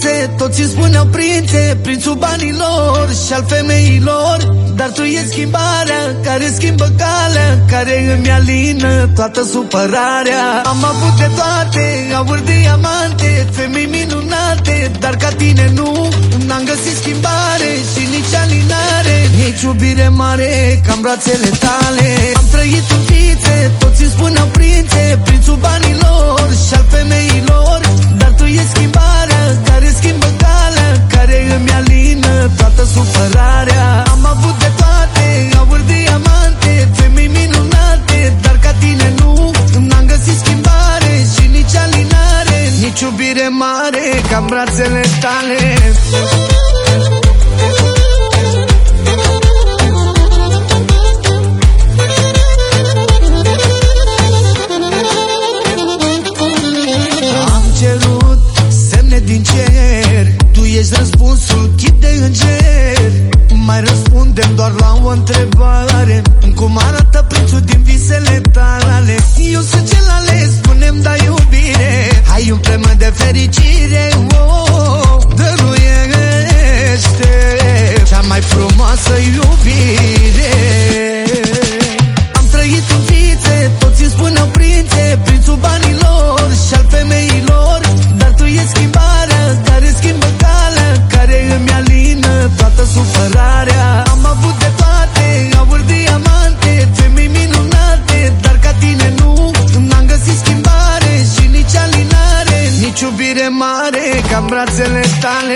fițe, toți îmi spuneau prințe, prințul banilor și al femeilor. Dar tu e schimbarea care schimbă calea, care îmi alină toată supărarea. Am avut de toate, aur, diamante, femei minunate, dar ca tine nu, n-am găsit schimbare și nici alinare, nici iubire mare ca-n brațele tale. Am trăit în fițe, toți îmi spuneau prințe, prințul banilor și al femeilor. Dar tu e schimbarea care schimbă calea, care îmi alină toată supărarea. Am avut de toate, aur, diamante, femei minunate, dar ca tine nu, n-am găsit schimbare și nici alinare, nici iubire mare ca-n brațele tale. Din cer, tu ești răspunsul, chip de înger. Mai răspundem doar la o întrebare: cum arată prințul din visele tale? Eu sunt cel ales, spune-mi da iubire, ai un premiu de fericire, oh, dăruiește cea mai frumoasă iubire. Am trăit în fițe, toți îmi spuneau prințe, prințul banilor și al femeilor. Dar tu e schimbarea care schimbă calea, care îmi alină toată supărarea. Am avut de toate, aur, diamante, femei minunate, dar ca tine nu, n-am găsit schimbare și nici alinare, nici iubire mare ca-n brațele tale.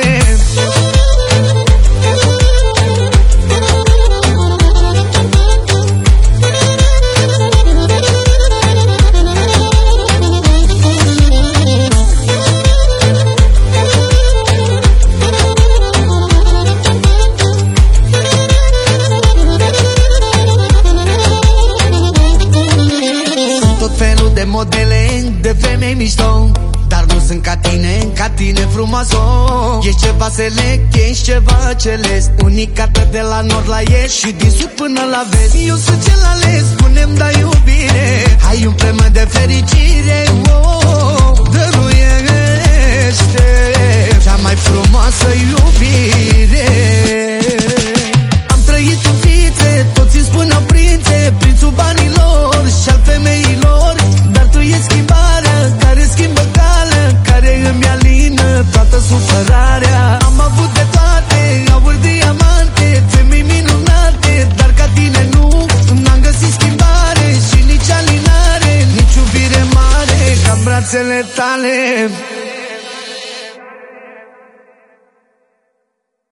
Modele de femei mișto, dar nu sunt ca tine frumoasă. Ești ceva select, ești ceva celest, unicată de la nord la est și din sud până la vest. Eu sunt cel ales, spune-mi da iubire, ai un premiu de fericire, oh, dăruiește cea mai frumoasă iubire. Am trăit în fițe, toți îmi spuneau prințe, prințul banilor și al femeilor. Dar tu e schimbarea care schimbă calea, care îmi alină toată supărarea. Am avut de toate, aur, diamante, femei minunate, dar ca tine nu, n-am găsit schimbare și nici alinare, nici iubire mare ca-n brațele tale.